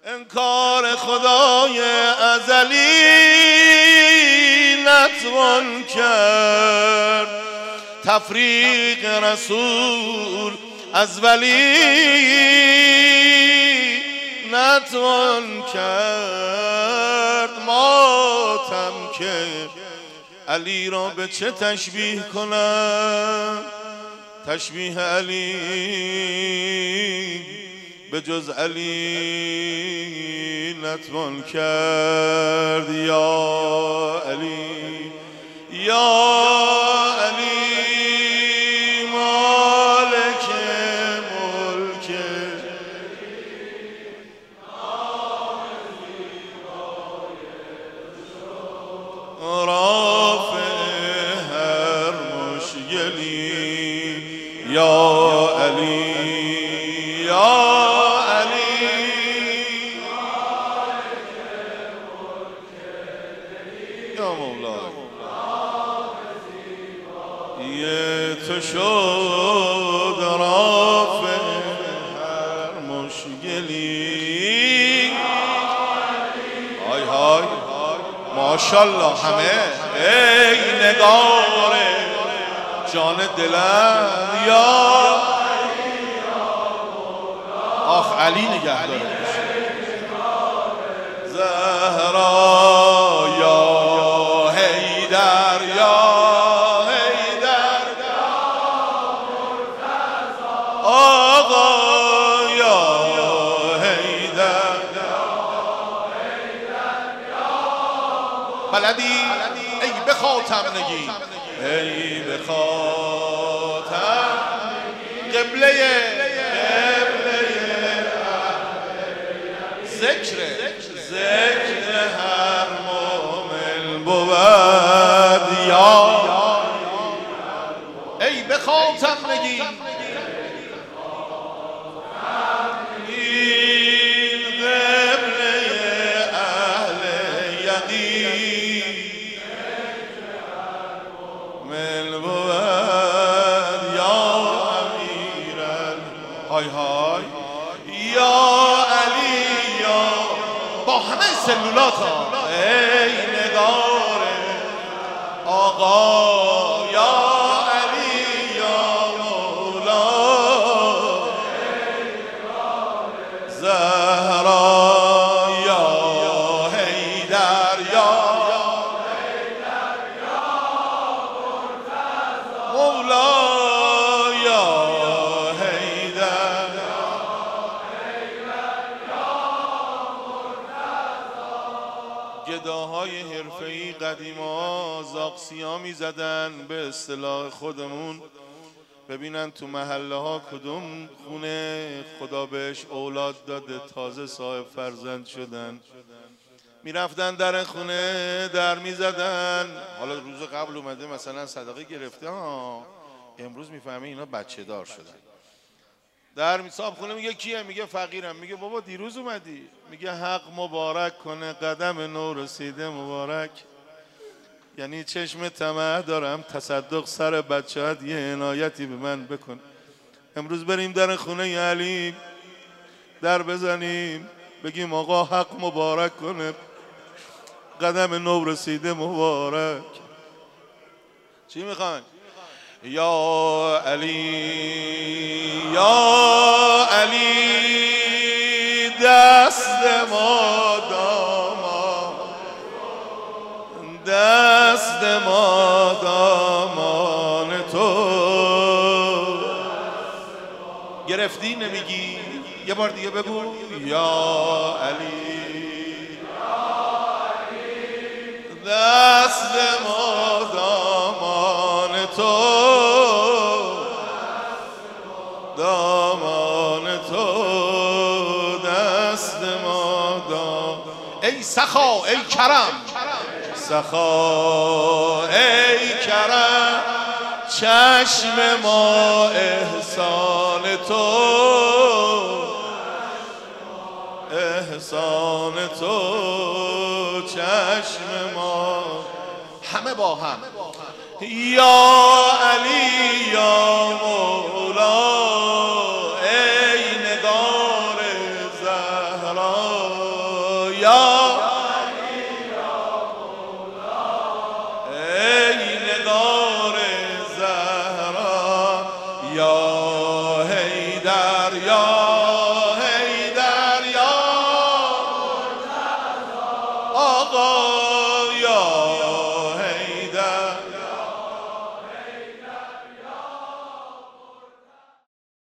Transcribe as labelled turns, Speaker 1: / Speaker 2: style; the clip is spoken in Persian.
Speaker 1: انکار خدای ازلی نتوان کرد، تفریق رسول از ولی نتوان کرد. ماتم که علی را به چه تشبیه کنم، تشبیه علی به جز علی نتوان کرد. یا علی یا علی مالک ملک، رافع هر مشکلی. یا علی یا تو شد رافع هر مشکلی. های های ماشالله همه. ای نگار جان دلم یا آخ علی نگه داره. زهرا یا حیدر یا بلدی ای به خاتم نگی، ای به خاتم قبله ذکر هر مومن بود. یا ای به خاتم نگی، های های یا علی یا با همه سلولات ها. ای نگار آقا یا علی یا مولا، زهرا یا حیدر یا مولا، گداهای حرفه‌ای قدیما زاغسیا می‌زدن به اصطلاح خودمون، ببینن تو محله ها کدوم خونه خدا بهش اولاد داده، تازه صاحب فرزند شدن، میرفتن در خونه در میزدن. حالا روز قبل اومده مثلا صدقه گرفته ها، امروز میفهمه اینا بچه دار شدن. در صاحب خونه میگه کیه؟ میگه فقیرم. میگه بابا دیروز اومدی. میگه حق مبارک کنه قدم نو رسیده مبارک. یعنی چشم طمع دارم تصدق سر بچه‌ات یه عنایتی به من بکن. امروز بریم در خونه علی در بزنیم بگیم آقا حق مبارک کنه قدم نو رسیده مبارک. چی میخواین؟ یا علی یا علی دست ما دامان، دست ما دامان تو. گرفتی نمیگی؟ یه بار دیگه بگو یا علی دست ما دامان تو، دامان تو دست ما دام. ای سخا ای کرم، سخا ای کرم، چشم ما احسان تو، احسان تو چشم ما. همه با هم یا علی یا مولا، ای نگار زهرا الله